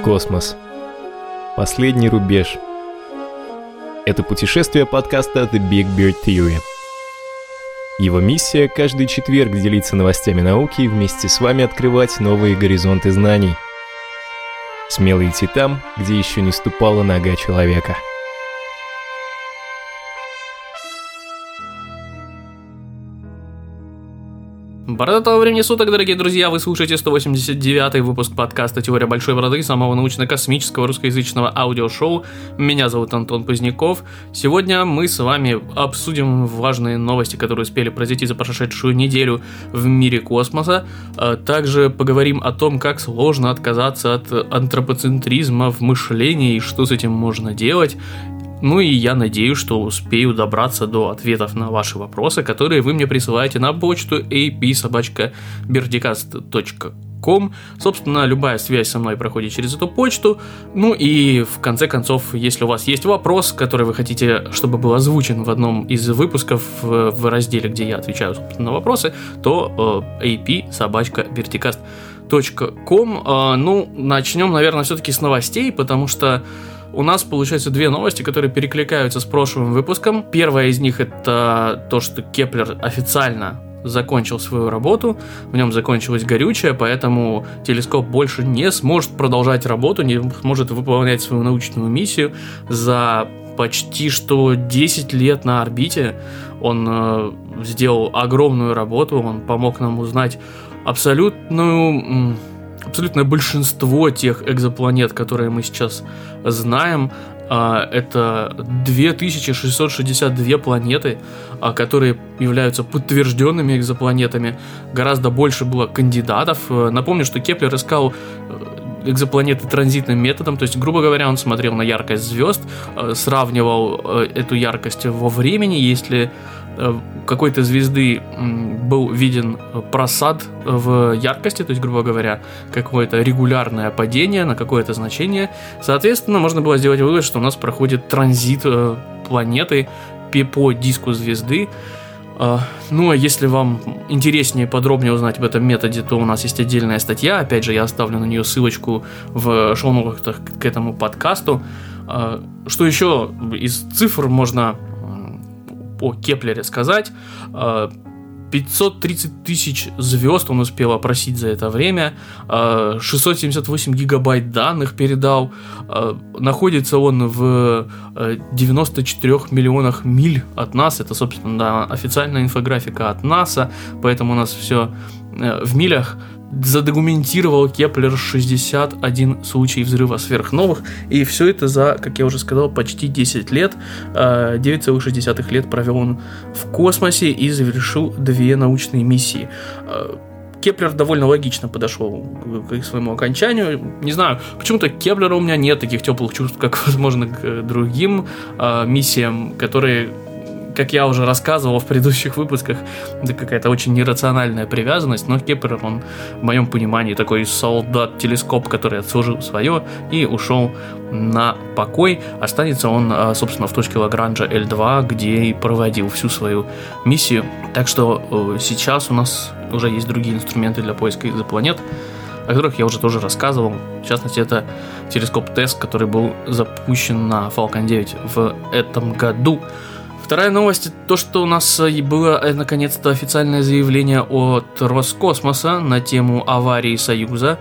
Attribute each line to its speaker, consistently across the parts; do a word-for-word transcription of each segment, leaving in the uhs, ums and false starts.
Speaker 1: Космос. Последний рубеж. Это путешествие подкаста The Big Bird Theory. Его миссия – каждый четверг делиться новостями науки и вместе с вами открывать новые горизонты знаний. Смело идти там, где еще не ступала нога человека.
Speaker 2: Бородатого времени суток, дорогие друзья, вы слушаете сто восемьдесят девятый выпуск подкаста «Теория большой бороды», самого научно-космического русскоязычного аудиошоу. Меня зовут Антон Поздняков. Сегодня мы с вами обсудим важные новости, которые успели произойти за прошедшую неделю в мире космоса. Также поговорим о том, как сложно отказаться от антропоцентризма в мышлении и что с этим можно делать. Ну и я надеюсь, что успею добраться до ответов на ваши вопросы, которые вы мне присылаете на почту эй пи собака бердикаст точка ком. Собственно, любая связь со мной проходит через эту почту. Ну и в конце концов, если у вас есть вопрос, который вы хотите, чтобы был озвучен в одном из выпусков в, в разделе, где я отвечаю, собственно, на вопросы, то э, эй пи собака бердикаст точка ком. Э, ну, начнем, наверное, все-таки с новостей, потому что у нас, получается, две новости, которые перекликаются с прошлым выпуском. Первая из них — это то, что Кеплер официально закончил свою работу, в нем закончилось горючее, поэтому телескоп больше не сможет продолжать работу, не сможет выполнять свою научную миссию. За почти что десять лет на орбите он э, сделал огромную работу, он помог нам узнать абсолютную... Абсолютное большинство тех экзопланет, которые мы сейчас знаем, это две тысячи шестьсот шестьдесят две планеты, которые являются подтвержденными экзопланетами. Гораздо больше было кандидатов. Напомню, что Кеплер искал экзопланеты транзитным методом, то есть, грубо говоря, он смотрел на яркость звезд, сравнивал эту яркость во времени. Если какой-то звезды был виден просад в яркости, то есть, грубо говоря, какое-то регулярное падение на какое-то значение, соответственно, можно было сделать вывод, что у нас проходит транзит планеты по диску звезды. Ну, а если вам интереснее и подробнее узнать об этом методе, то у нас есть отдельная статья, опять же, я оставлю на нее ссылочку в шоу-нотах к этому подкасту. Что еще из цифр можно о Кеплере сказать? пятьсот тридцать тысяч звезд он успел опросить за это время, шестьсот семьдесят восемь гигабайт данных передал, находится он в девяноста четырёх миллионах миль от нас, это, собственно, да, официальная инфографика от НАСА, поэтому у нас все в милях. Задокументировал Кеплер шестьдесят один случай взрыва сверхновых, и все это за, как я уже сказал, почти десять лет. девять целых шесть десятых лет провел он в космосе и завершил две научные миссии. Кеплер довольно логично подошел к своему окончанию. Не знаю, почему-то к Кеплеру у меня нет таких теплых чувств, как, возможно, к другим миссиям, которые, как я уже рассказывал в предыдущих выпусках, это какая-то очень нерациональная привязанность, но Кеплер, он, в моем понимании, такой солдат-телескоп, который отслужил свое и ушел на покой. Останется он, собственно, в точке Лагранжа эль два, где и проводил всю свою миссию. Так что сейчас у нас уже есть другие инструменты для поиска экзопланет, о которых я уже тоже рассказывал. В частности, это телескоп ТЭСС, который был запущен на Falcon девять в этом году. Вторая новость – то, что у нас было наконец-то официальное заявление от Роскосмоса на тему аварии Союза.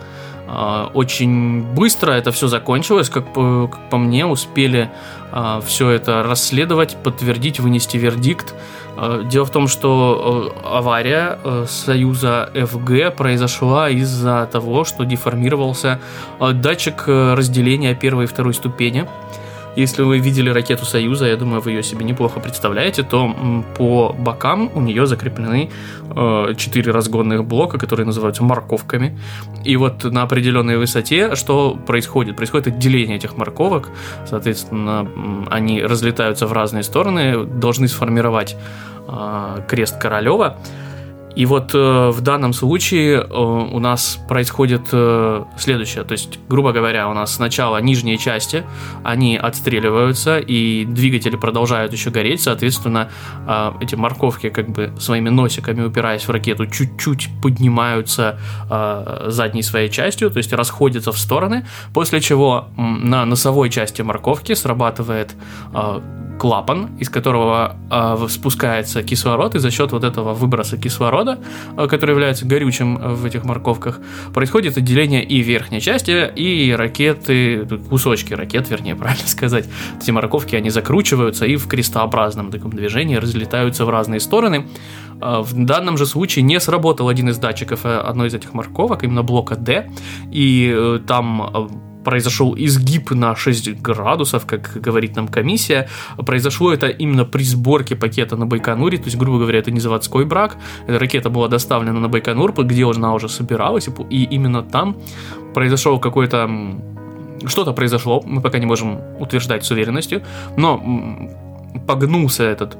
Speaker 2: Очень быстро это все закончилось, как по, как по мне, успели все это расследовать, подтвердить, вынести вердикт. Дело в том, что авария Союза эф джи произошла из-за того, что деформировался датчик разделения первой и второй ступени. Если вы видели ракету Союза, я думаю, вы ее себе неплохо представляете, то по бокам у нее закреплены четыре э, разгонных блока, которые называются морковками. И вот на определенной высоте что происходит? Происходит отделение этих морковок, соответственно, они разлетаются в разные стороны, должны сформировать э, крест Королева. И вот э, в данном случае э, у нас происходит э, следующее. То есть, грубо говоря, у нас сначала нижние части, они отстреливаются, и двигатели продолжают еще гореть. Соответственно, э, эти морковки как бы своими носиками, упираясь в ракету, чуть-чуть поднимаются э, задней своей частью, то есть расходятся в стороны, после чего э, на носовой части морковки срабатывает э, клапан, из которого э, спускается кислород, и за счет вот этого выброса кислорода, э, который является горючим в этих морковках, происходит отделение и верхней части, и ракеты, кусочки ракет, вернее, правильно сказать. Эти морковки, они закручиваются и в крестообразном таком движении разлетаются в разные стороны. Э, в данном же случае не сработал один из датчиков одной из этих морковок, именно блока D, и э, там... Э, произошел изгиб на шесть градусов, как говорит нам комиссия. Произошло это именно при сборке пакета на Байконуре, то есть, грубо говоря, это не заводской брак. Эта ракета была доставлена на Байконур, где она уже собиралась, и именно там произошел какой-то... Что-то произошло, мы пока не можем утверждать с уверенностью, но погнулся этот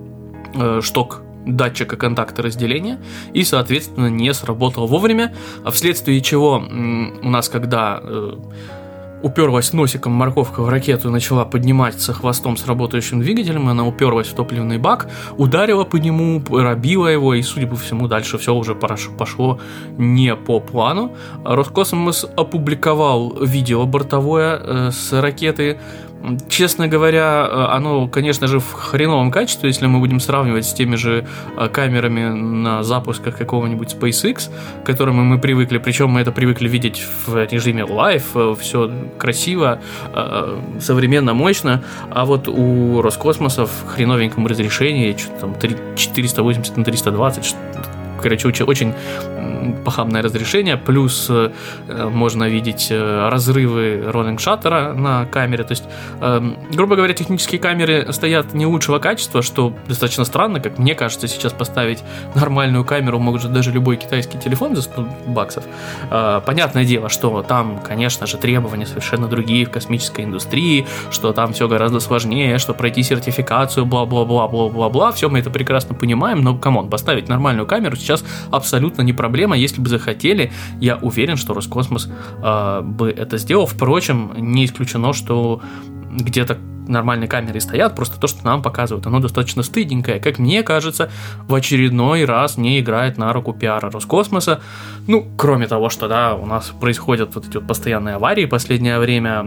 Speaker 2: э, шток датчика контакта разделения и, соответственно, не сработал вовремя, вследствие чего у нас, когда э, уперлась носиком морковка в ракету и начала подниматься хвостом с работающим двигателем, она уперлась в топливный бак, ударила по нему, пробила его, и, судя по всему, дальше все уже пошло не по плану. Роскосмос опубликовал видео бортовое э, с ракеты. Честно говоря, оно, конечно же, в хреновом качестве, если мы будем сравнивать с теми же камерами на запусках какого-нибудь SpaceX, к которым мы привыкли, причем мы это привыкли видеть в режиме лайв, все красиво, современно, мощно, а вот у Роскосмоса в хреновеньком разрешении, что-то там четыреста восемьдесят на триста двадцать, короче, очень похабное разрешение, плюс э, можно видеть э, разрывы роллинг-шаттера на камере, то есть, э, грубо говоря, технические камеры стоят не лучшего качества, что достаточно странно, как мне кажется, сейчас поставить нормальную камеру может даже любой китайский телефон за сто баксов. Э, понятное дело, что там, конечно же, требования совершенно другие в космической индустрии, что там все гораздо сложнее, что пройти сертификацию, бла-бла-бла-бла-бла-бла, все мы это прекрасно понимаем, но, камон, поставить нормальную камеру сейчас абсолютно не проблема. Если бы захотели, я уверен, что Роскосмос э, бы это сделал. Впрочем, не исключено, что где-то нормальные камеры стоят, просто то, что нам показывают, оно достаточно стыдненькое. Как мне кажется, в очередной раз не играет на руку пиара Роскосмоса. Ну, кроме того, что, да, у нас происходят вот эти вот постоянные аварии в последнее время,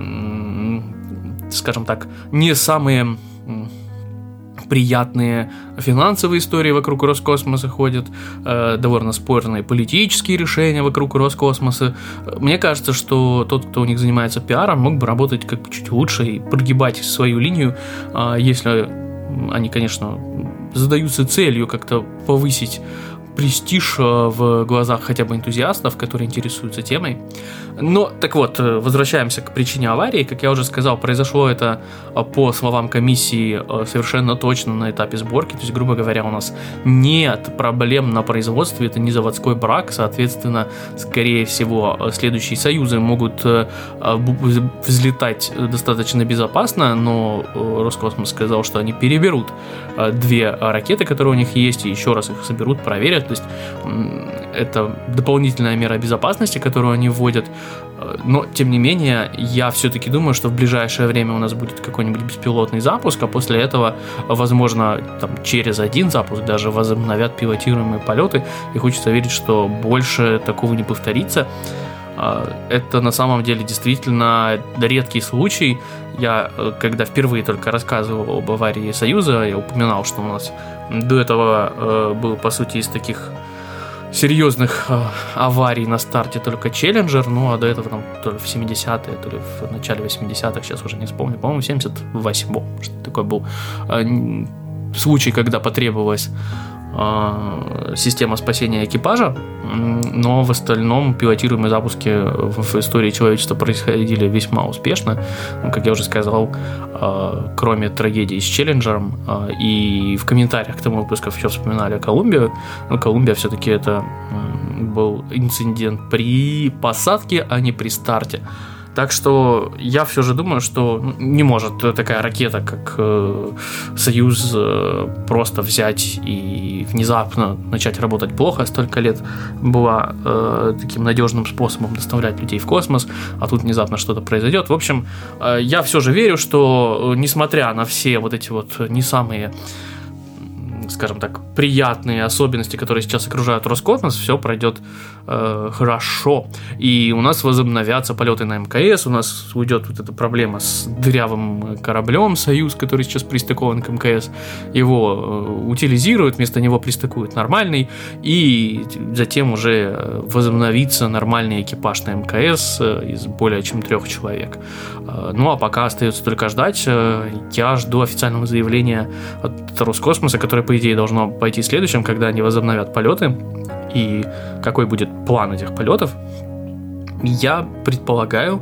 Speaker 2: скажем так, не самые... приятные финансовые истории вокруг Роскосмоса ходят, э, довольно спорные политические решения вокруг Роскосмоса. Мне кажется, что тот, кто у них занимается пиаром, мог бы работать как бы чуть лучше и прогибать свою линию, э, если они, конечно, задаются целью как-то повысить престиж в глазах хотя бы энтузиастов, которые интересуются темой. Но, так вот, возвращаемся к причине аварии. Как я уже сказал, произошло это, по словам комиссии, совершенно точно на этапе сборки. То есть, грубо говоря, у нас нет проблем на производстве, это не заводской брак. Соответственно, скорее всего, следующие союзы могут взлетать достаточно безопасно, но Роскосмос сказал, что они переберут две ракеты, которые у них есть, и еще раз их соберут, проверят. То есть это дополнительная мера безопасности, которую они вводят. Но, тем не менее, я все-таки думаю, что в ближайшее время у нас будет какой-нибудь беспилотный запуск, а после этого, возможно, там, через один запуск даже возобновят пилотируемые полеты. И хочется верить, что больше такого не повторится. Это на самом деле действительно редкий случай. Я, когда впервые только рассказывал об аварии Союза, я упоминал, что у нас до этого был, по сути, из таких серьезных аварий на старте только Челленджер, ну а до этого там то ли в семидесятые, то ли в начале восьмидесятых, сейчас уже не вспомню, по-моему, в семьдесят восьмом, что такой был случай, когда потребовалась система спасения экипажа, но в остальном пилотируемые запуски в истории человечества происходили весьма успешно. Как я уже сказал, кроме трагедии с Челленджером, и в комментариях к тому выпуску еще вспоминали Колумбию, но Колумбия все-таки это был инцидент при посадке, а не при старте. Так что я все же думаю, что не может такая ракета, как э, Союз, э, просто взять и внезапно начать работать плохо. Столько лет была э, таким надежным способом доставлять людей в космос, а тут внезапно что-то произойдет. В общем, э, я все же верю, что, несмотря на все вот эти вот не самые, скажем так, приятные особенности, которые сейчас окружают Роскосмос, все пройдет э, хорошо. И у нас возобновятся полеты на эм ка эс, у нас уйдет вот эта проблема с дырявым кораблем «Союз», который сейчас пристыкован к эм ка эс. Его э, утилизируют, вместо него пристыкуют нормальный, и затем уже возобновится нормальный экипаж на эм ка эс э, из более чем трех человек. Э, ну а пока остается только ждать. Э, я жду официального заявления от Роскосмоса, которое, по идее, должно пойти следующим, когда они возобновят полеты, и какой будет план этих полетов. Я предполагаю,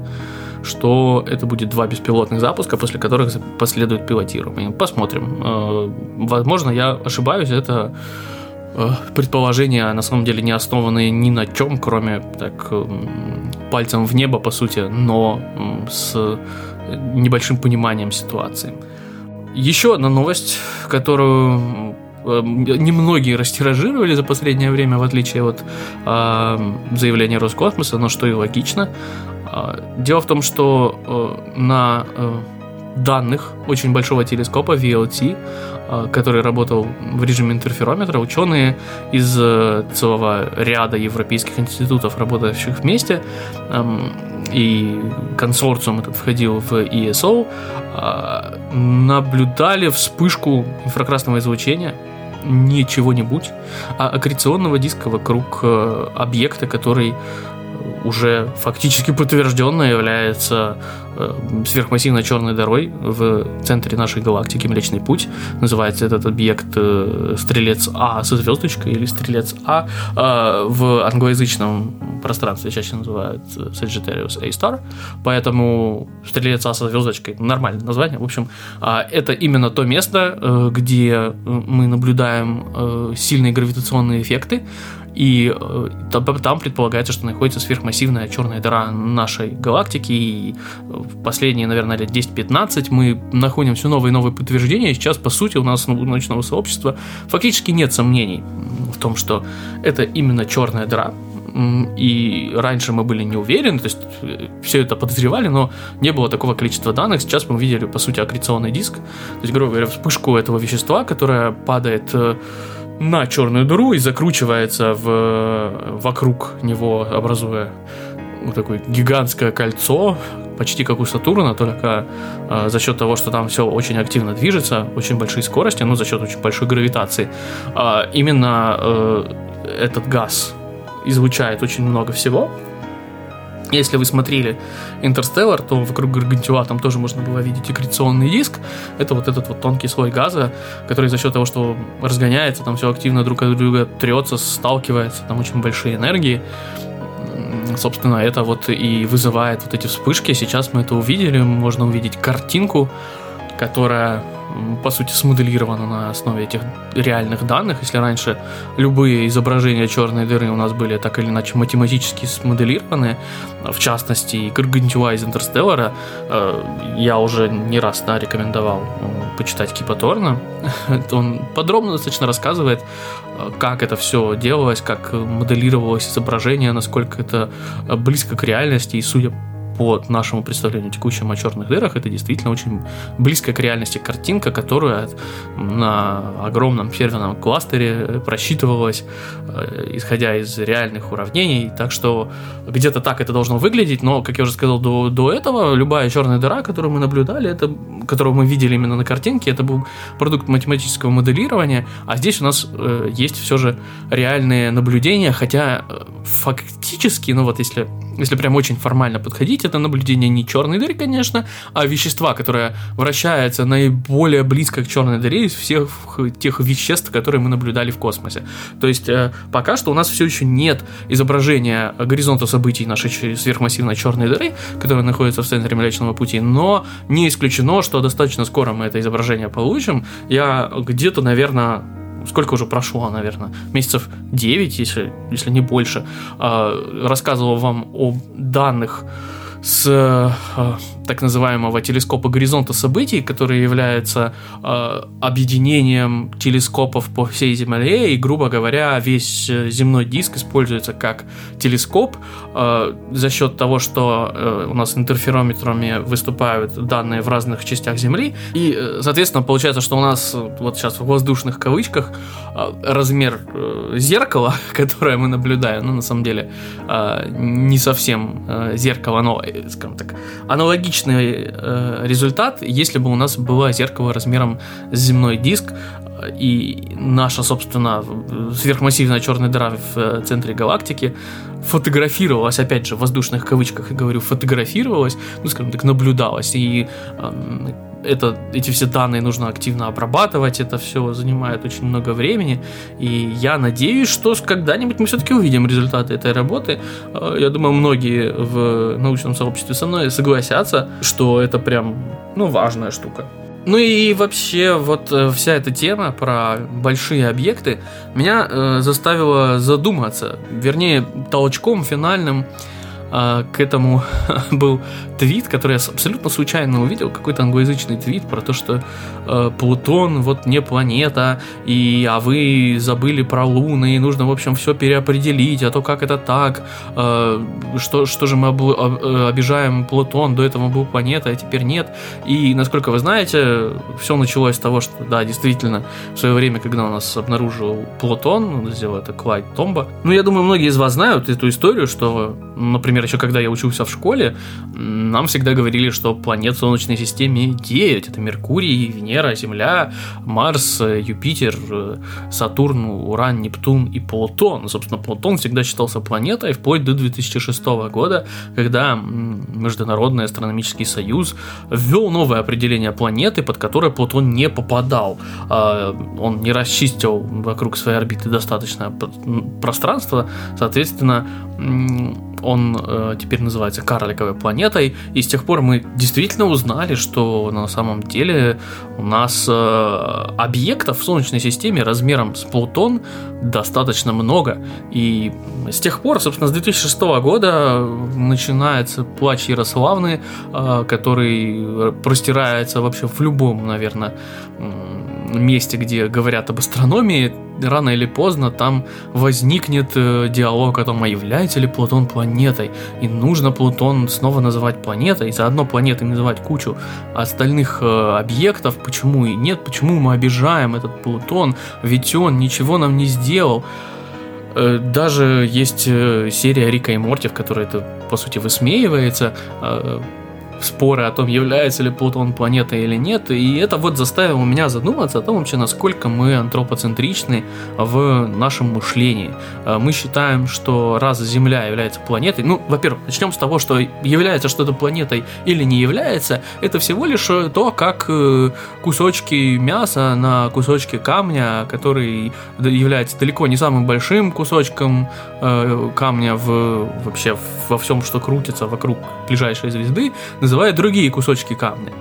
Speaker 2: что это будет два беспилотных запуска, после которых последует пилотирование. Посмотрим. Возможно, я ошибаюсь, это предположения, на самом деле, не основанные ни на чем, кроме так пальцем в небо, по сути, но с небольшим пониманием ситуации. Еще одна новость, которую немногие растиражировали за последнее время, в отличие от э, заявления Роскосмоса, но что и логично. Дело в том, что э, на э, данных очень большого телескопа ви эл ти, э, который работал в режиме интерферометра, ученые из э, целого ряда европейских институтов, работающих вместе, э, и консорциум этот входил в и эс о, э, наблюдали вспышку инфракрасного излучения, не чего-нибудь, а аккреционного диска вокруг э, объекта, который уже фактически подтвержденно является э, сверхмассивной черной дырой в центре нашей галактики Млечный Путь. Называется этот объект э, Стрелец А со звездочкой или Стрелец А. Э, в англоязычном пространстве чаще называют Sagittarius A-Star, поэтому Стрелец А со звездочкой — нормальное название. В общем, э, это именно то место, э, где мы наблюдаем э, сильные гравитационные эффекты, и э, там, там предполагается, что находится сверхмассивная черная дыра нашей галактики, и в последние, наверное, лет десять-пятнадцать мы находим все новые и новые подтверждения, и сейчас, по сути, у нас у научного сообщества фактически нет сомнений в том, что это именно черная дыра. И раньше мы были не уверены, то есть все это подозревали, но не было такого количества данных. Сейчас мы увидели, по сути, аккреционный диск, то есть, грубо говоря, вспышку этого вещества, которое падает на черную дыру и закручивается в, вокруг него, образуя вот такое гигантское кольцо, почти как у Сатурна, только э, за счет того, что там все очень активно движется, очень большие скорости, ну, за счет очень большой гравитации. Э, именно э, этот газ излучает очень много всего. Если вы смотрели «Интерстеллар», то вокруг Гаргантюа там тоже можно было видеть аккреционный диск. Это вот этот вот тонкий слой газа, который за счет того, что разгоняется, там все активно друг от друга трется, сталкивается, там очень большие энергии. Собственно, это вот и вызывает вот эти вспышки. Сейчас мы это увидели, можно увидеть картинку, которая, по сути, смоделирована на основе этих реальных данных. Если раньше любые изображения черной дыры у нас были так или иначе математически смоделированы, в частности, и Гаргантюа из «Интерстеллара», я уже не раз да, рекомендовал почитать Кипа Торна. Он подробно достаточно рассказывает, как это все делалось, как моделировалось изображение, насколько это близко к реальности, и судя по нашему представлению текущим о черных дырах, это действительно очень близкая к реальности картинка, которая на огромном серверном кластере просчитывалась, исходя из реальных уравнений. Так что где-то так это должно выглядеть, но, как я уже сказал до, до этого, любая черная дыра, которую мы наблюдали, это, которую мы видели именно на картинке, это был продукт математического моделирования, а здесь у нас э, есть все же реальные наблюдения, хотя э, фактически, ну вот если Если прям очень формально подходить, это наблюдение не черной дыры, конечно, а вещества, которое вращается наиболее близко к черной дыре из всех тех веществ, которые мы наблюдали в космосе. То есть пока что у нас все еще нет изображения горизонта событий нашей сверхмассивной черной дыры, которая находится в центре Млечного Пути, но не исключено, что достаточно скоро мы это изображение получим. Я где-то, наверное, сколько уже прошло, наверное, месяцев девять, если, если не больше, рассказывал вам о данных с э, так называемого телескопа горизонта событий, который является э, объединением телескопов по всей Земле, и, грубо говоря, весь земной диск используется как телескоп э, за счет того, что э, у нас интерферометрами выступают данные в разных частях Земли, и, э, соответственно, получается, что у нас вот сейчас в воздушных кавычках э, размер э, зеркала, которое мы наблюдаем, ну, на самом деле, э, не совсем э, зеркало, но, скажем так, аналогичный э, результат, если бы у нас было зеркало размером с земной диск, и наша, собственно, сверхмассивная черная дыра в центре галактики фотографировалась, опять же, в воздушных кавычках, я говорю, фотографировалась, ну, скажем так, наблюдалась, и э, это, эти все данные нужно активно обрабатывать, это все занимает очень много времени, и я надеюсь, что когда-нибудь мы все-таки увидим результаты этой работы. Я думаю, многие в научном сообществе со мной согласятся, что это прям, ну, важная штука. Ну и вообще вот вся эта тема про большие объекты меня э, заставила задуматься, вернее, толчком финальным э, к этому был твит, который я абсолютно случайно увидел, какой-то англоязычный твит про то, что э, Плутон вот не планета, и, а вы забыли про Луны, и нужно, в общем, все переопределить, а то как это так, э, что, что же мы об, об, обижаем Плутон, до этого был планета, а теперь нет. И, насколько вы знаете, все началось с того, что, да, действительно, в свое время, когда у нас обнаружил Плутон, сделал это Клайд Томбо, ну, я думаю, многие из вас знают эту историю, что, например, еще когда я учился в школе, нам всегда говорили, что планет в Солнечной системе девять. Это Меркурий, Венера, Земля, Марс, Юпитер, Сатурн, Уран, Нептун и Плутон. Собственно, Плутон всегда считался планетой вплоть до две тысячи шестого года, когда Международный астрономический союз ввел новое определение планеты, под которое Плутон не попадал. Он не расчистил вокруг своей орбиты достаточное пространство, соответственно, он э, теперь называется карликовой планетой, и с тех пор мы действительно узнали, что на самом деле у нас э, объектов в Солнечной системе размером с Плутон достаточно много, и с тех пор, собственно, с две тысячи шестого года начинается плач Ярославны, э, который простирается вообще в любом, наверное, месте, где говорят об астрономии. Рано или поздно там возникнет э, диалог о том, а является ли Плутон планетой, и нужно Плутон снова называть планетой, и заодно планетой называть кучу остальных э, объектов, почему и нет, почему мы обижаем этот Плутон, ведь он ничего нам не сделал. Э, даже есть э, серия Рика и Морти, в которой это, по сути, высмеивается, э, споры о том, является ли Плутон планетой или нет, и это вот заставило меня задуматься о том вообще, насколько мы антропоцентричны в нашем мышлении. Мы считаем, что раз Земля является планетой, ну, во-первых, начнем с того, что является что-то планетой или не является, это всего лишь то, как кусочки мяса на кусочке камня, который является далеко не самым большим кусочком камня в, вообще во всем, что крутится вокруг ближайшей звезды, называют другие кусочки камня.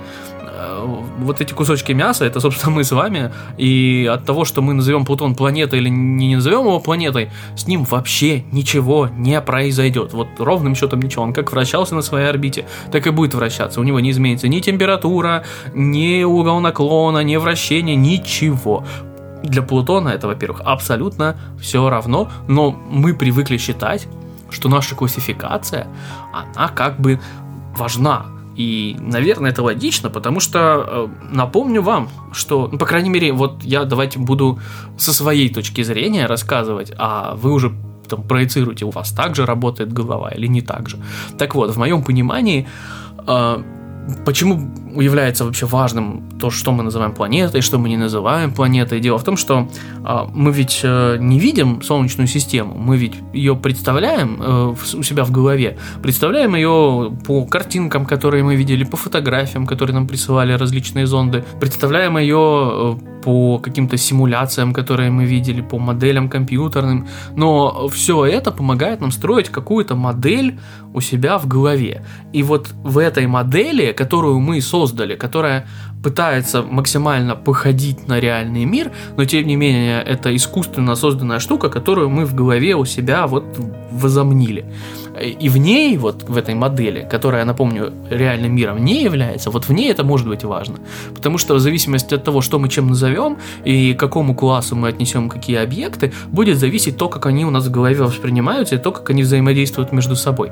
Speaker 2: Вот эти кусочки мяса, это, собственно, мы с вами, и от того, что мы назовем Плутон планетой или не назовем его планетой, с ним вообще ничего не произойдет. Вот ровным счетом ничего. Он как вращался на своей орбите, так и будет вращаться. У него не изменится ни температура, ни угол наклона, ни вращение, ничего. Для Плутона это, во-первых, абсолютно все равно, но мы привыкли считать, что наша классификация, она как бы важна. И, наверное, это логично, потому что э, напомню вам, что, ну, по крайней мере, вот я давайте буду со своей точки зрения рассказывать, а вы уже там проецируете, у вас так же работает голова или не так же. Так вот, в моем понимании, э, почему является вообще важным то, что мы называем планетой, что мы не называем планетой. Дело в том, что э, мы ведь э, не видим Солнечную систему, мы ведь ее представляем э, в, у себя в голове, представляем ее по картинкам, которые мы видели, по фотографиям, которые нам присылали различные зонды, представляем ее э, по каким-то симуляциям, которые мы видели, по моделям компьютерным, но все это помогает нам строить какую-то модель у себя в голове. И вот в этой модели, которую мы создали, которая пытается максимально походить на реальный мир, но тем не менее это искусственно созданная штука, которую мы в голове у себя вот возомнили. И в ней, вот в этой модели, которая, напомню, реальным миром не является, вот в ней это может быть важно. Потому что в зависимости от того, что мы чем назовем и к какому классу мы отнесем какие объекты, будет зависеть то, как они у нас в голове воспринимаются, и то, как они взаимодействуют между собой.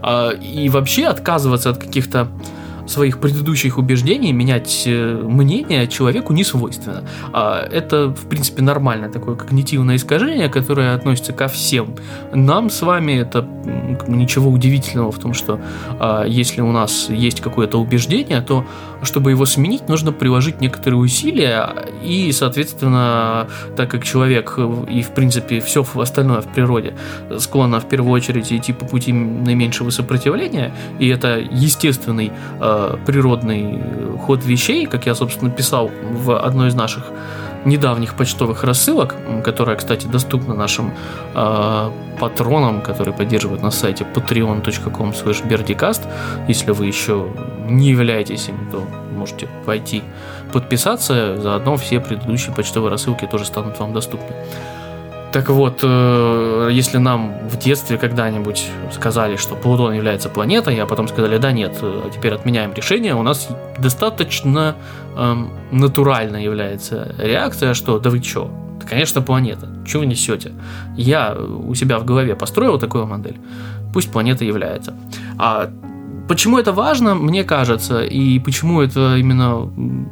Speaker 2: И вообще отказываться от каких-то своих предыдущих убеждений, менять мнение человеку не свойственно. Это, в принципе, нормальное такое когнитивное искажение, которое относится ко всем нам с вами. Это ничего удивительного в том, что если у нас есть какое-то убеждение, то чтобы его сменить, нужно приложить некоторые усилия, и, соответственно, так как человек и, в принципе, все остальное в природе склонно в первую очередь идти по пути наименьшего сопротивления, и это естественный природный ход вещей, как я, собственно, писал в одной из наших недавних почтовых рассылок, которая, кстати, доступна нашим э, патронам, которые поддерживают на сайте patreon точка com слэш бердикаст. Если вы еще не являетесь им, то можете пойти подписаться, заодно все предыдущие почтовые рассылки тоже станут вам доступны. Так вот, если нам в детстве когда-нибудь сказали, что Плутон является планетой, а потом сказали, да нет, теперь отменяем решение, у нас достаточно эм, натурально является реакция, что да вы чё, это, конечно, планета, чё вы несете? Я у себя в голове построил такую модель, пусть планета является. А почему это важно, мне кажется, и почему это именно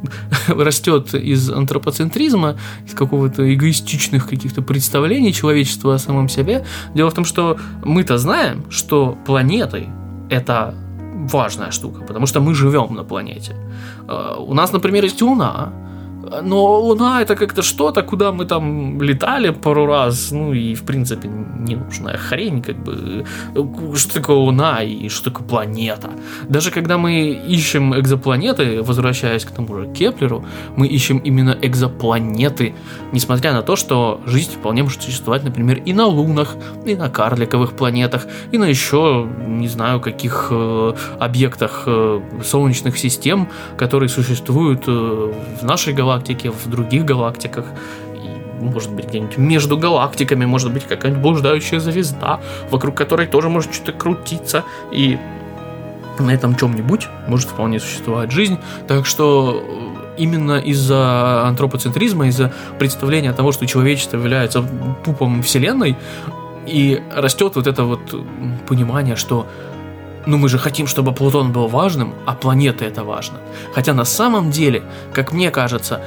Speaker 2: растет из антропоцентризма, из какого-то эгоистичных каких-то представлений человечества о самом себе. Дело в том, что мы-то знаем, что планетой это важная штука, потому что мы живем на планете. У нас, например, есть Луна. Но Луна это как-то что-то, куда мы там летали пару раз, ну и в принципе ненужная хрень, как бы, что такое Луна и что такое планета. Даже когда мы ищем экзопланеты, возвращаясь к тому же Кеплеру, мы ищем именно экзопланеты, несмотря на то, что жизнь вполне может существовать, например, и на лунах, и на карликовых планетах, и на еще, не знаю, каких э, объектах э, солнечных систем, которые существуют э, в нашей галактике, в других галактиках, и, может быть, где-нибудь между галактиками, может быть, какая-нибудь блуждающая звезда, вокруг которой тоже может что-то крутиться, и на этом чем-нибудь может вполне существовать жизнь. Так что именно из-за антропоцентризма, из-за представления того, что человечество является пупом Вселенной, и растет вот это вот понимание, что ну мы же хотим, чтобы Плутон был важным, а планета это важно. Хотя на самом деле, как мне кажется,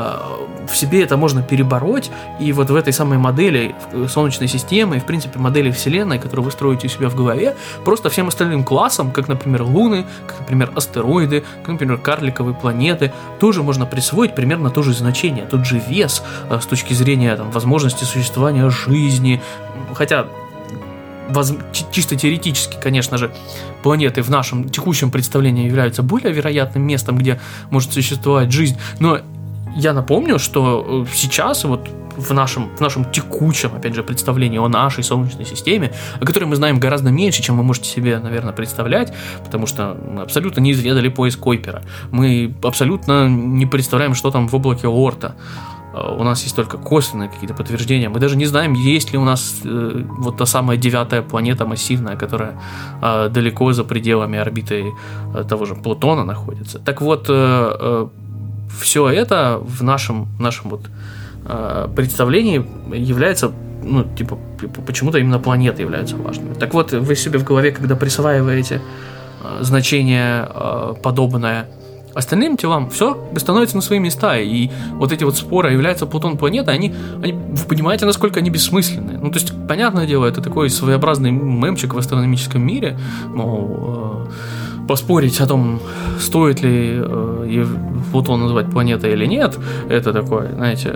Speaker 2: в себе это можно перебороть, и вот в этой самой модели Солнечной системы, и в принципе модели Вселенной, которую вы строите у себя в голове, просто всем остальным классам, как, например, Луны, как, например, астероиды, как, например, карликовые планеты, тоже можно присвоить примерно то же значение, тот же вес с точки зрения там, возможности существования жизни. Хотя Воз... чисто теоретически, конечно же, планеты в нашем текущем представлении являются более вероятным местом, где может существовать жизнь. Но я напомню, что сейчас вот в нашем, в нашем текущем, опять же, представлении о нашей Солнечной системе, о которой мы знаем гораздо меньше, чем вы можете себе, наверное, представлять, потому что мы абсолютно не изведали пояс Койпера. Мы абсолютно не представляем, что там в облаке Оорта. У нас есть только косвенные какие-то подтверждения. Мы даже не знаем, есть ли у нас э, вот та самая девятая планета массивная, которая э, далеко за пределами орбиты э, того же Плутона находится. Так вот, э, э, все это в нашем, нашем вот, э, представлении является, ну, типа, почему-то именно планеты являются важными. Так вот, вы себе в голове, когда присваиваете э, значение э, подобное остальным телам, все становится на свои места, и вот эти вот споры, является Плутон планетой, они, они, вы понимаете, насколько они бессмысленны. Ну, то есть, понятное дело, это такой своеобразный мемчик в астрономическом мире, мол, э, поспорить о том, стоит ли э, Плутон называть планетой или нет, это такой, знаете,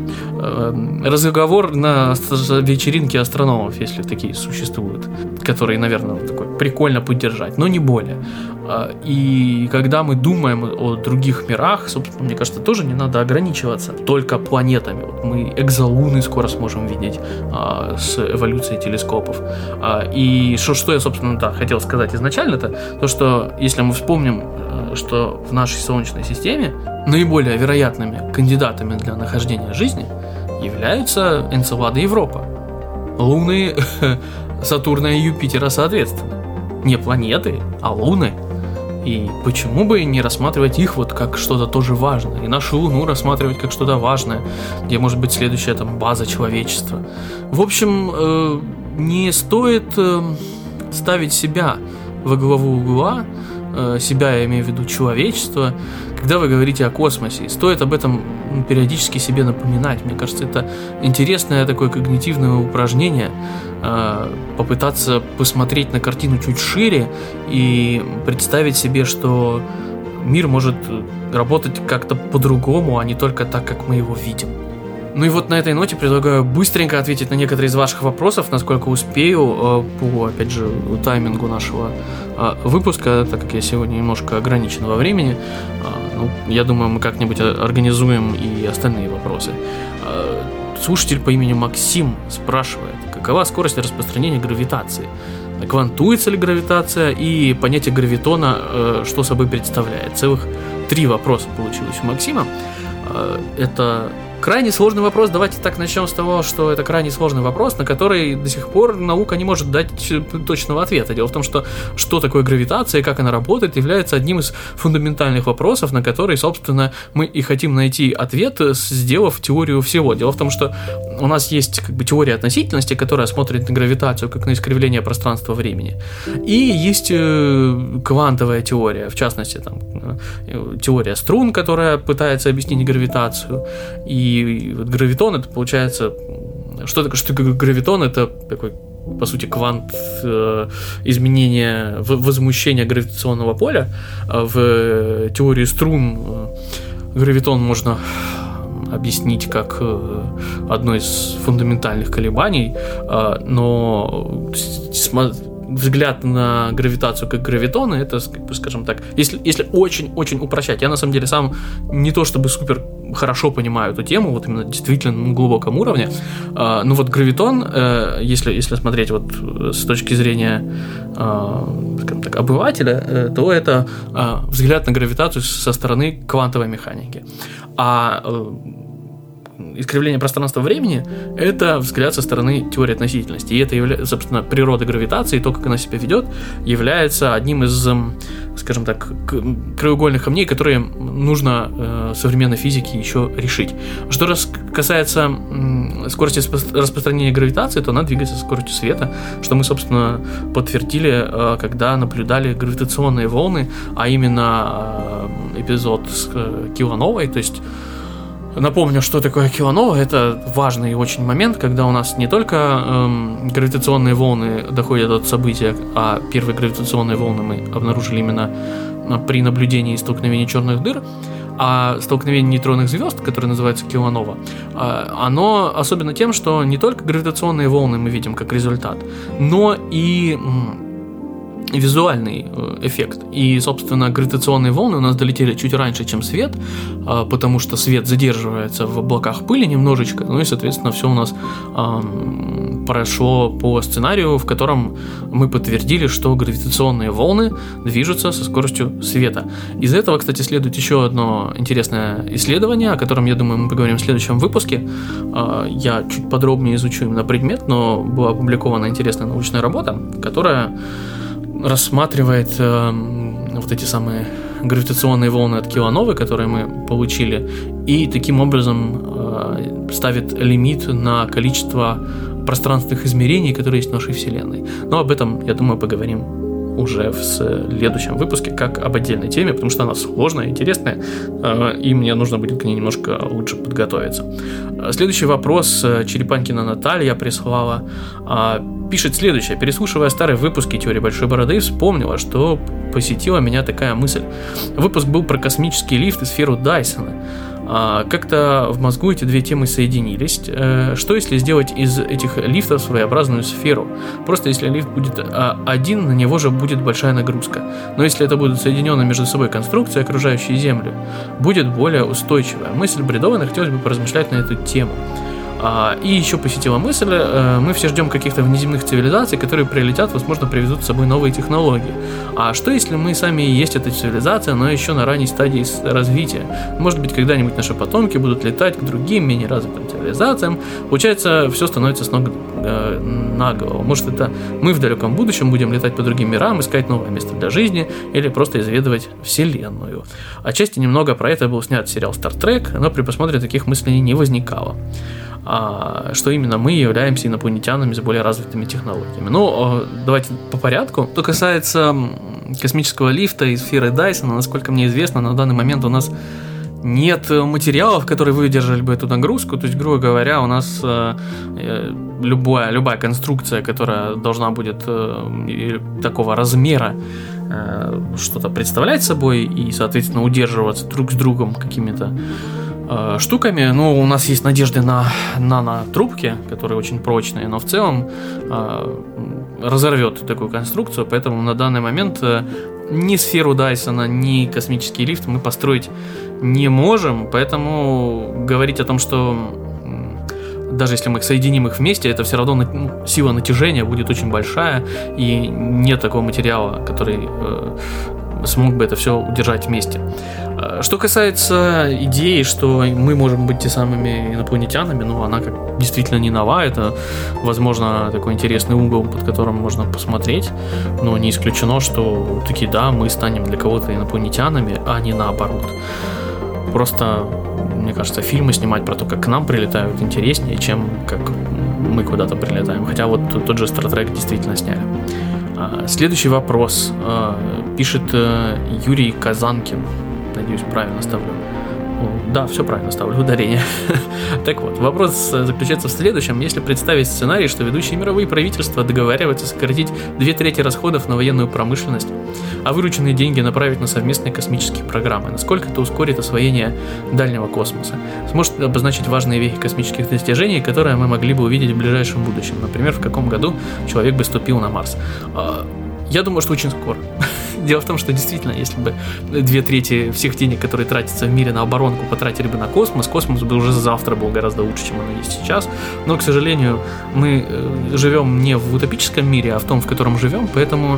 Speaker 2: э, разговор на вечеринке астрономов, если такие существуют, которые, наверное, такой прикольно поддержать, но не более. И когда мы думаем о других мирах, собственно, мне кажется, тоже не надо ограничиваться только планетами. Вот мы экзолуны скоро сможем видеть а, с эволюцией телескопов. А, и что, что я, собственно, да, хотел сказать изначально-то, то, что если мы вспомним, что в нашей Солнечной системе наиболее вероятными кандидатами для нахождения жизни являются Энцелада и Европа. Луны Сатурна и Юпитера соответственно. Не планеты, а луны. И почему бы не рассматривать их вот как что-то тоже важное, и нашу Луну рассматривать как что-то важное, где может быть следующая там база человечества. В общем, э, не стоит э, ставить себя во главу угла, э, себя, я имею в виду человечество, когда вы говорите о космосе. Стоит об этом периодически себе напоминать. Мне кажется, это интересное такое когнитивное упражнение, попытаться посмотреть на картину чуть шире и представить себе, что мир может работать как-то по-другому, а не только так, как мы его видим. Ну и вот на этой ноте предлагаю быстренько ответить на некоторые из ваших вопросов, насколько успею, по, опять же, таймингу нашего выпуска, так как я сегодня немножко ограничен во времени. Ну, я думаю, мы как-нибудь организуем и остальные вопросы. Слушатель по имени Максим спрашивает, какова скорость распространения гравитации? Квантуется ли гравитация и понятие гравитона, что собой представляет? Целых три вопроса получилось у Максима. Это крайне сложный вопрос. Давайте так начнем с того, что это крайне сложный вопрос, на который до сих пор наука не может дать точного ответа. Дело в том, что что такое гравитация и как она работает, является одним из фундаментальных вопросов, на который, собственно, мы и хотим найти ответ, сделав теорию всего. Дело в том, что у нас есть как бы теория относительности, которая смотрит на гравитацию как на искривление пространства-времени. И есть квантовая теория, в частности, там, теория струн, которая пытается объяснить гравитацию. И И вот гравитон, это получается, что такое, что такое гравитон? Это такой, по сути, квант э, изменения, возмущения гравитационного поля. В теории струн э, гравитон можно объяснить как э, одно из фундаментальных колебаний, э, но взгляд на гравитацию как гравитона, это, скажем так, если, если очень-очень упрощать, я на самом деле сам не то чтобы супер хорошо понимаю эту тему, вот именно действительно на глубоком уровне, а, ну вот гравитон, э, если, если смотреть вот с точки зрения, э, скажем так, обывателя, э, то это э, взгляд на гравитацию со стороны квантовой механики. А э, искривление пространства-времени — это взгляд со стороны теории относительности. И это, является, собственно, природа гравитации, то, как она себя ведет, является одним из, скажем так, краеугольных камней, которые нужно э, современной физике еще решить. Что раз касается э, скорости распространения гравитации, то она двигается со скоростью света, что мы, собственно, подтвердили, э, когда наблюдали гравитационные волны, а именно э, эпизод с э, Килановой, то есть напомню, что такое Киланова. Это важный очень момент, когда у нас не только эм, гравитационные волны доходят от события, а первые гравитационные волны мы обнаружили именно при наблюдении столкновения черных дыр, а столкновение нейтронных звезд, которое называется Киланова, оно особенно тем, что не только гравитационные волны мы видим как результат, но и визуальный эффект. И, собственно, гравитационные волны у нас долетели чуть раньше, чем свет, потому что свет задерживается в облаках пыли немножечко, ну и, соответственно, все у нас эм, прошло по сценарию, в котором мы подтвердили, что гравитационные волны движутся со скоростью света. Из этого, кстати, следует еще одно интересное исследование, о котором, я думаю, мы поговорим в следующем выпуске. Э, я чуть подробнее изучу именно предмет, но была опубликована интересная научная работа, которая рассматривает э, вот эти самые гравитационные волны от Килановой, которые мы получили, и таким образом э, ставит лимит на количество пространственных измерений, которые есть в нашей Вселенной. Но об этом, я думаю, поговорим уже в следующем выпуске, как об отдельной теме, потому что она сложная, интересная, э, и мне нужно будет к ней немножко лучше подготовиться. Следующий вопрос Черепанкина Наталья прислала. Пишет следующее. Переслушивая старые выпуски «Теории Большой Бороды», вспомнила, что посетила меня такая мысль. Выпуск был про космический лифт и сферу Дайсона. Как-то в мозгу эти две темы соединились. Что если сделать из этих лифтов своеобразную сферу? Просто если лифт будет один, на него же будет большая нагрузка. Но если это будут соединенные между собой конструкции, окружающие Землю, будет более устойчивая. Мысль бредовая, но хотелось бы поразмышлять на эту тему. И еще посетила мысль, мы все ждем каких-то внеземных цивилизаций, которые прилетят, возможно, привезут с собой новые технологии. А что если мы сами и есть эта цивилизация, но еще на ранней стадии развития? Может быть, когда-нибудь наши потомки будут летать к другим, менее развитым цивилизациям. Получается, все становится с ног э, на голову. Может, это мы в далеком будущем будем летать по другим мирам, искать новое место для жизни или просто исследовать Вселенную. Отчасти немного про это был снят сериал Star Trek, но при просмотре таких мыслей не возникало. А, что именно мы являемся инопланетянами с более развитыми технологиями. Ну, давайте по порядку. Что касается космического лифта и сферы Дайсона, насколько мне известно, на данный момент у нас нет материалов, которые выдержали бы эту нагрузку. То есть, грубо говоря, у нас э, любая, любая конструкция, которая должна будет э, такого размера э, что-то представлять собой и, соответственно, удерживаться друг с другом какими-то э, штуками. Ну, у нас есть надежды на нанотрубки, которые очень прочные, но в целом э, разорвет такую конструкцию, поэтому на данный момент э, ни сферу Дайсона, ни космический лифт мы построить не можем, поэтому говорить о том, что даже если мы соединим их вместе, это все равно ну, сила натяжения будет очень большая, и нет такого материала, который э, смог бы это все удержать вместе. Что касается идеи, что мы можем быть те самыми инопланетянами, ну, она как действительно не нова, это, возможно, такой интересный угол, под которым можно посмотреть, но не исключено, что таки да, мы станем для кого-то инопланетянами, а не наоборот. Просто, мне кажется, фильмы снимать про то, как к нам прилетают, интереснее, чем как мы куда-то прилетаем. Хотя вот тот же Star Trek действительно сняли. Следующий вопрос. Пишет Юрий Казанкин. Надеюсь, правильно ставлю. Да, все правильно ставлю, ударение. Так вот, вопрос заключается в следующем. Если представить сценарий, что ведущие мировые правительства договариваются сократить две трети расходов на военную промышленность, а вырученные деньги направить на совместные космические программы, насколько это ускорит освоение дальнего космоса? Сможет обозначить важные вехи космических достижений, которые мы могли бы увидеть в ближайшем будущем? Например, в каком году человек бы ступил на Марс? Я думаю, что очень скоро. Дело в том, что действительно, если бы две трети всех денег, которые тратятся в мире на оборонку, потратили бы на космос, космос бы уже завтра был гораздо лучше, чем он есть сейчас. Но, к сожалению, мы живем не в утопическом мире, а в том, в котором живем, поэтому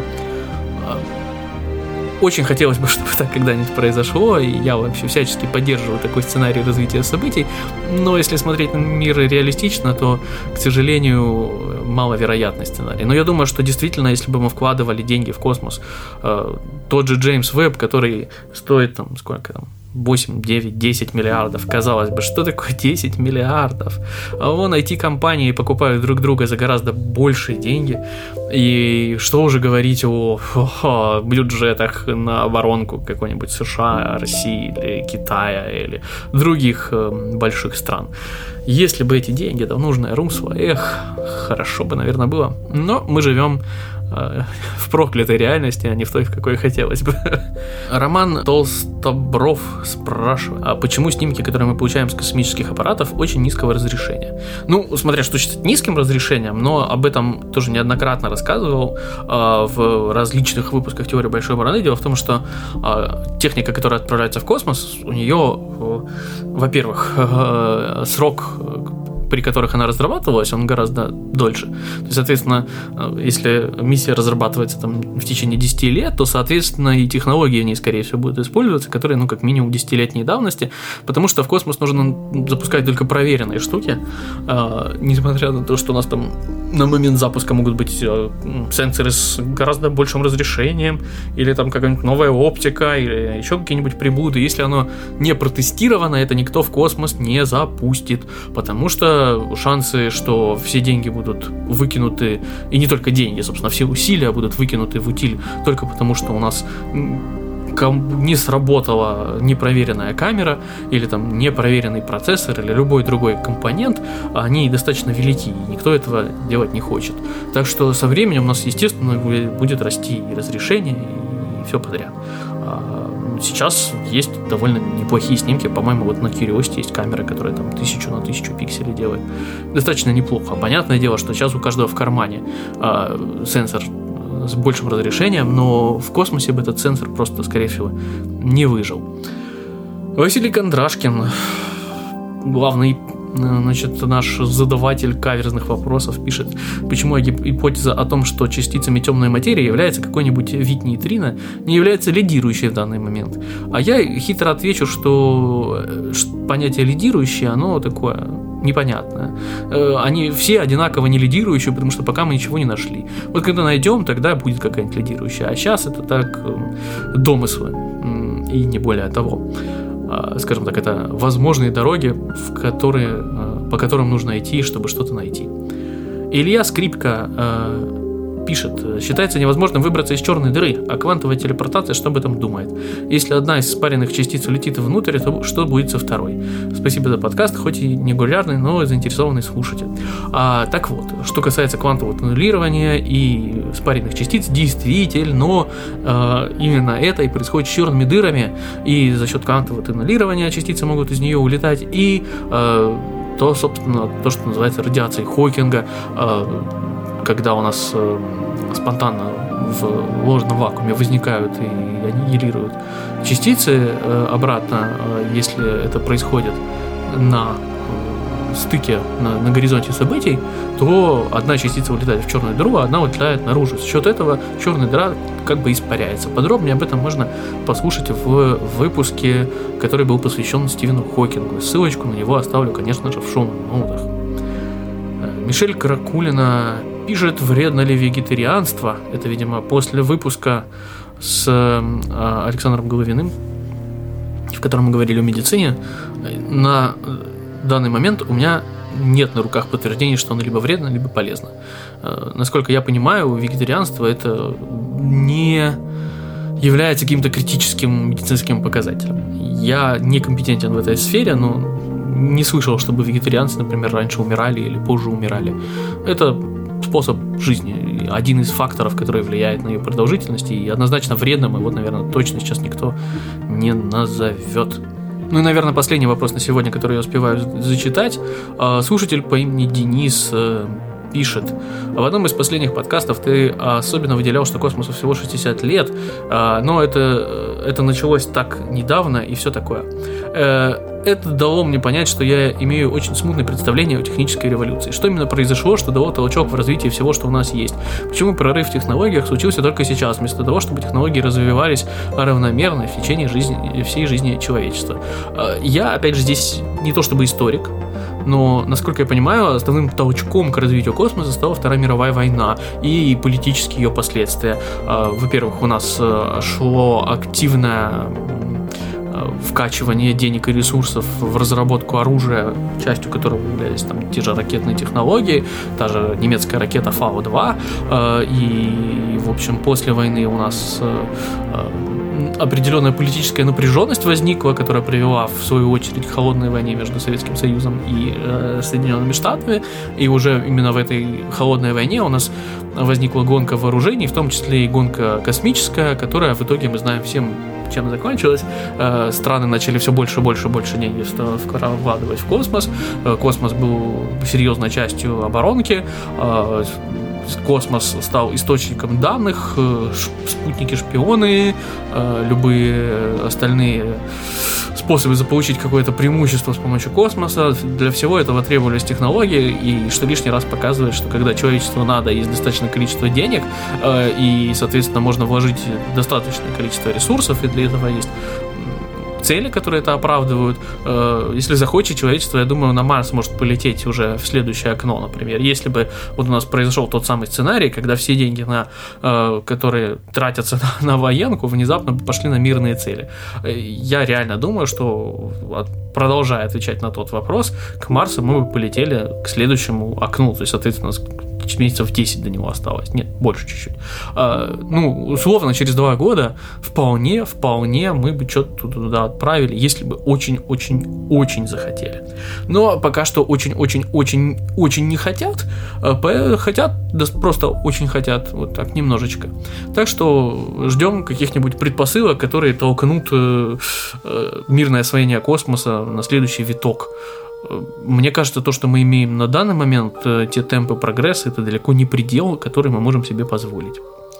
Speaker 2: очень хотелось бы, чтобы так когда-нибудь произошло, и я вообще всячески поддерживаю такой сценарий развития событий, но если смотреть на мир реалистично, то, к сожалению, маловероятный сценарий. Но я думаю, что действительно, если бы мы вкладывали деньги в космос, э, тот же Джеймс Веб, который стоит там, сколько там, восемь, девять, десять миллиардов. Казалось бы, что такое десять миллиардов? А вон ай ти-компании покупают друг друга за гораздо большие деньги. И что уже говорить о, о бюджетах на оборонку какой-нибудь США, России или Китая или других э, больших стран. Если бы эти деньги да в нужное русло, эх, хорошо бы, наверное, было. Но мы живем в проклятой реальности, а не в той, в какой хотелось бы. Роман Толстобров спрашивает, а почему снимки, которые мы получаем с космических аппаратов, очень низкого разрешения? Ну, смотря что считать низким разрешением, но об этом тоже неоднократно рассказывал э, в различных выпусках теории большой бороды. Дело в том, что э, техника, которая отправляется в космос, у нее, э, во-первых, э, срок, при которых она разрабатывалась, он гораздо дольше. То есть, соответственно, если миссия разрабатывается там в течение десяти лет, то, соответственно, и технологии в ней, скорее всего, будут использоваться, которые, ну, как минимум десятилетней давности, потому что в космос нужно запускать только проверенные штуки, а, несмотря на то, что у нас там на момент запуска могут быть сенсоры с гораздо большим разрешением, или там какая-нибудь новая оптика, или еще какие-нибудь приблуды. Если оно не протестировано, это никто в космос не запустит, потому что шансы, что все деньги будут выкинуты, и не только деньги, собственно, все усилия будут выкинуты в утиль только потому, что у нас не сработала непроверенная камера, или там непроверенный процессор, или любой другой компонент, они достаточно велики, и никто этого делать не хочет. Так что со временем у нас, естественно, будет расти и разрешение, и все подряд. Сейчас есть довольно неплохие снимки, по-моему, вот на Curiosity есть камера, которая там тысячу на тысячу пикселей делает. Достаточно неплохо. Понятное дело, что сейчас у каждого в кармане э, сенсор с большим разрешением, но в космосе бы этот сенсор просто, скорее всего, не выжил. Василий Кондрашкин, главный Значит, наш задаватель каверзных вопросов пишет, почему гипотеза о том, что частицами темной материи является какой-нибудь вид нейтрино, не является лидирующей в данный момент. А я хитро отвечу, что понятие лидирующее, оно такое непонятное. Они все одинаково не лидирующие, потому что пока мы ничего не нашли. Вот когда найдем, тогда будет какая-нибудь лидирующая. А сейчас это так домыслы и не более того. Скажем так, это возможные дороги, в которые, по которым нужно идти, чтобы что-то найти. Илья Скрипка э, пишет, считается невозможным выбраться из черной дыры, а квантовая телепортация что об этом думает? Если одна из спаренных частиц улетит внутрь, то что будет со второй? Спасибо за подкаст, хоть и не регулярный, но заинтересованный слушатель. А, так вот, что касается квантового туннелирования и спаренных частиц, действительно, э, именно это и происходит с черными дырами, и за счет квантового туннелирования частицы могут из нее улетать, и э, то, собственно, то, что называется радиацией Хокинга, э, когда у нас э, спонтанно в ложном вакууме возникают и аннигилируют частицы э, обратно, э, если это происходит на э, стыке, на, на горизонте событий, то одна частица улетает в черную дыру, а одна улетает наружу. За счет этого черная дыра как бы испаряется. Подробнее об этом можно послушать в выпуске, который был посвящен Стивену Хокингу. Ссылочку на него оставлю, конечно же, в шоу-ноутах. Мишель Каракулина пишет, вредно ли вегетарианство. Это, видимо, после выпуска с э, Александром Головиным, в котором мы говорили о медицине. На данный момент у меня нет на руках подтверждений, что оно либо вредно, либо полезно. Э, насколько я понимаю, вегетарианство это не является каким-то критическим медицинским показателем. Я не компетентен в этой сфере, но не слышал, чтобы вегетарианцы, например, раньше умирали или позже умирали. Это способ жизни, один из факторов, который влияет на ее продолжительность, и однозначно вредным его, наверное, точно сейчас никто не назовет. Ну и, наверное, последний вопрос на сегодня, который я успеваю зачитать. Слушатель по имени Денис пишет, в одном из последних подкастов ты особенно выделял, что космосу всего шестьдесят лет, но это, это началось так недавно и все такое. Это дало мне понять, что я имею очень смутное представление о технической революции. Что именно произошло, что дало толчок в развитии всего, что у нас есть? Почему прорыв в технологиях случился только сейчас, вместо того, чтобы технологии развивались равномерно в течение жизни, всей жизни человечества? Я, опять же, здесь не то чтобы историк, но, насколько я понимаю, основным толчком к развитию космоса стала Вторая мировая война и политические ее последствия. Во-первых, у нас шло активное вкачивание денег и ресурсов в разработку оружия, частью которого являлись там те же ракетные технологии, та же немецкая ракета Фау два, и, в общем, после войны у нас определенная политическая напряженность возникла, которая привела, в свою очередь, к холодной войне между Советским Союзом и э, Соединенными Штатами, и уже именно в этой холодной войне у нас возникла гонка вооружений, в том числе и гонка космическая, которая в итоге, мы знаем всем, чем закончилась. Э, страны начали все больше и больше и больше денег вкладывать в космос. Э, космос был серьезной частью оборонки. Э, Космос стал источником данных, спутники-шпионы, любые остальные способы заполучить какое-то преимущество с помощью космоса. Для всего этого требовались технологии, и что лишний раз показывает, что когда человечеству надо, есть достаточное количество денег, и, соответственно, можно вложить достаточное количество ресурсов, и для этого есть цели, которые это оправдывают. Если захочет человечество, я думаю, на Марс может полететь уже в следующее окно, например. Если бы вот у нас произошел тот самый сценарий, когда все деньги, на, которые тратятся на, на военку, внезапно пошли на мирные цели. Я реально думаю, что, продолжая отвечать на тот вопрос, к Марсу мы бы полетели к следующему окну. То есть, соответственно, месяцев десять до него осталось. Нет, больше чуть-чуть. А, ну, условно, через два года вполне, вполне мы бы что-то туда отправили, если бы очень-очень-очень захотели. Но пока что очень-очень-очень-очень не хотят. Хотят, да просто очень хотят. Вот так, немножечко. Так что ждем каких-нибудь предпосылок, которые толкнут э, э, мирное освоение космоса на следующий виток. Мне кажется, то, что мы имеем на данный момент, те темпы прогресса, это далеко не предел, который мы можем себе позволить.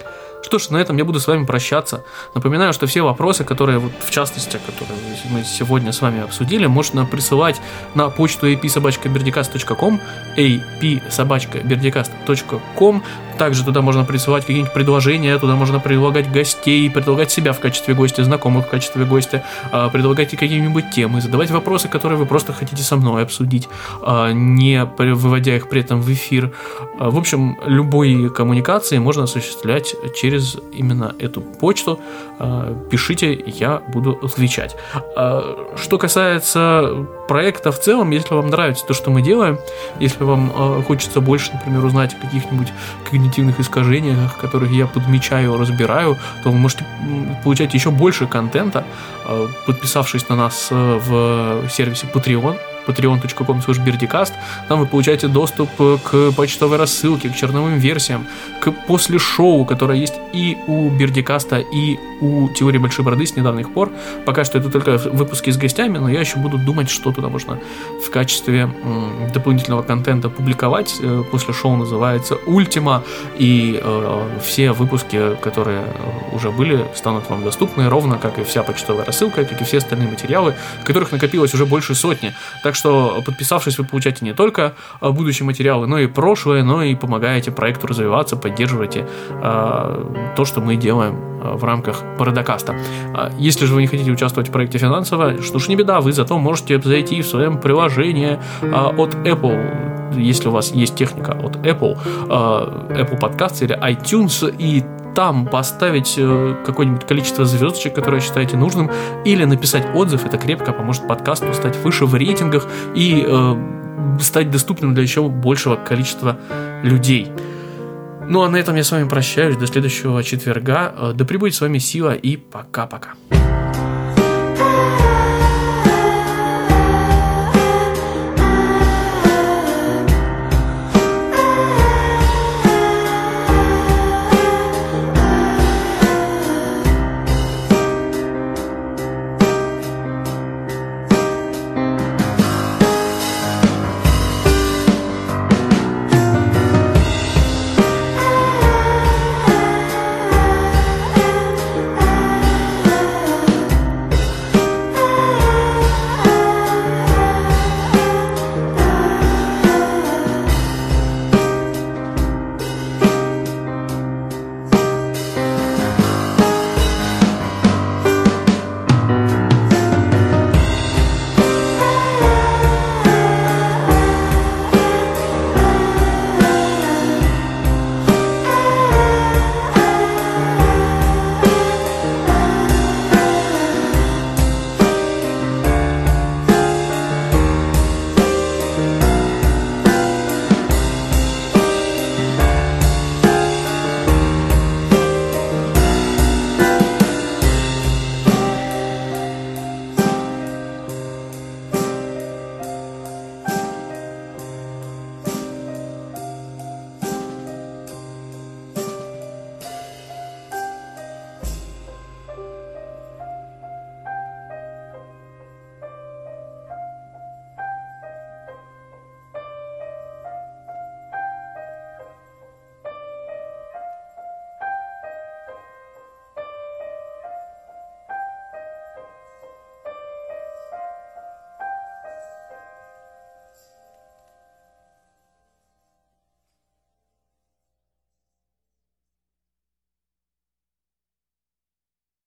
Speaker 2: Что ж, на этом я буду с вами прощаться. Напоминаю, что все вопросы, которые, вот, в частности, которые мы сегодня с вами обсудили, можно присылать на почту эй пи собака бердикаст точка ком, эй пи собака бердикаст точка ком. Также туда можно присылать какие-нибудь предложения, туда можно предлагать гостей, предлагать себя в качестве гостя, знакомых в качестве гостя, предлагать какие-нибудь темы, задавать вопросы, которые вы просто хотите со мной обсудить, не выводя их при этом в эфир. В общем, любые коммуникации можно осуществлять через именно эту почту. Пишите, я буду отвечать. Что касается проекта в целом, если вам нравится то, что мы делаем, если вам хочется больше, например, узнать о каких-нибудь когнитивных искажениях, которых я подмечаю, разбираю, то вы можете получать еще больше контента, подписавшись на нас в сервисе Patreon, patreon точка ком слэш бердикаст. Там вы получаете доступ к почтовой рассылке, к черновым версиям, к после шоу, которое есть и у Бердикаста, и у Теории Большой Бороды с недавних пор. Пока что это только выпуски с гостями, но я еще буду думать, что туда можно в качестве м, дополнительного контента публиковать. После шоу называется «Ультима», и э, все выпуски, которые уже были, станут вам доступны, ровно как и вся почтовая рассылка, как и все остальные материалы, которых накопилось уже больше сотни. Так что, подписавшись, вы получаете не только будущие материалы, но и прошлое, но и помогаете проекту развиваться, поддерживаете э, то, что мы делаем в рамках Бородокаста. Если же вы не хотите участвовать в проекте финансово, что ж, не беда, вы зато можете зайти в своем приложении э, от Apple, если у вас есть техника от Apple, э, Apple Podcasts или iTunes, и там поставить какое-нибудь количество звездочек, которое считаете нужным, или написать отзыв. Это крепко поможет подкасту стать выше в рейтингах и э, стать доступным для еще большего количества людей. Ну а на этом я с вами прощаюсь. До следующего четверга. Да пребудет с вами сила и пока-пока.